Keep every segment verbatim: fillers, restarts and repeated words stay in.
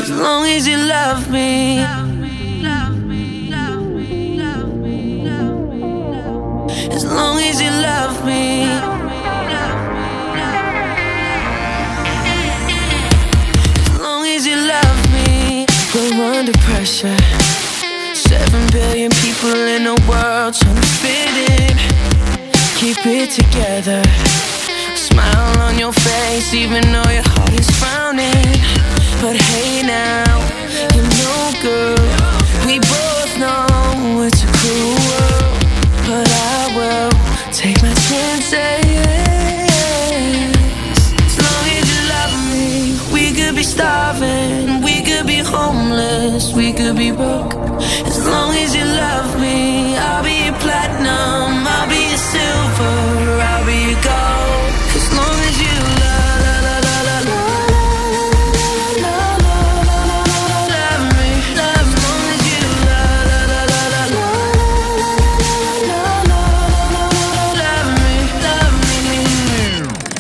as long as you love me. As long as you love me. As long as you love me. We're under pressure. Seven billion people in the world trying to fit in. Keep it together. Smile on your face even though your heart is frowning. But hey now, you know girl, we both know it's a cruel world, but I will take my chances. As long as you love me. We could be starving, we could be homeless, we could be broke. As long as you love me, I'll be your platinum, I'll be your silver, I'll be your gold. As long as you love, love, love, love, love, love, love, love me. As long as you love, love, love, love, love, love, love me, love me.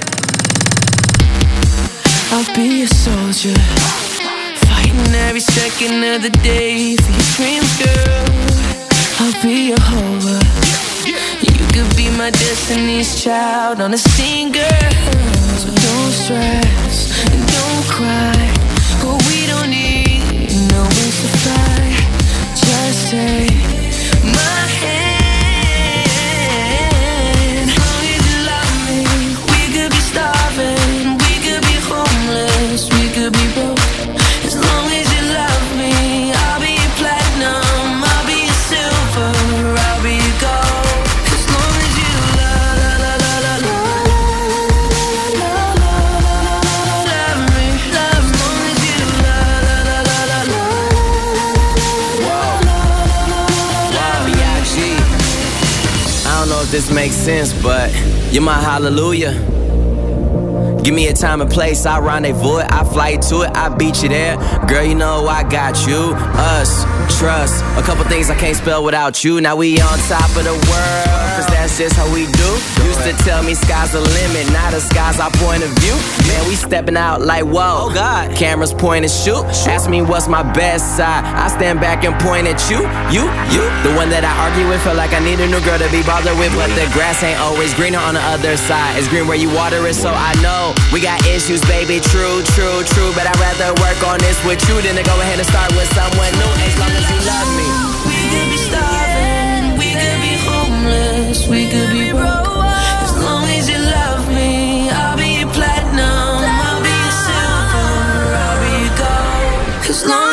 I'll be a soldier, fighting every second of the day for your dreams, girl. I'll be your Jehovah. You could be my destiny's child on a scene, girl. So don't stress and don't cry. Oh, we don't need no wings to fly. Just take my hand. As long as you love me. We could be starving, we could be homeless, we could be broke. As long as you love me, I'll be your platinum, I'll be your silver, I'll be your gold. As long as you love, love, love, love, love, love, love, love me, love. As long as you love, love, love, love, love, love, love, B I G I don't know if this makes sense, but you're my hallelujah. Give me a time and place, I rendezvous it, I fly to it, I beat you there. Girl, you know I got you, us, trust. A couple things I can't spell without you. Now we on top of the world, cause that's just how we do. Used to tell me sky's the limit, now the sky's our point of view. Man, we stepping out like whoa, oh God. Cameras point and shoot. Ask me what's my best side, I stand back and point at you, you, you. The one that I argue with, feel like I need a new girl to be bothered with. But the grass ain't always greener on the other side. It's green where you water it, so I know we got issues, baby, true, true, true. But I'd rather work on this with you than to go ahead and start with someone new. As long as you love me. we could be starving, we could be homeless, we could be broke. As long as you love me, I'll be your platinum, I'll be your silver, I'll be your gold. As long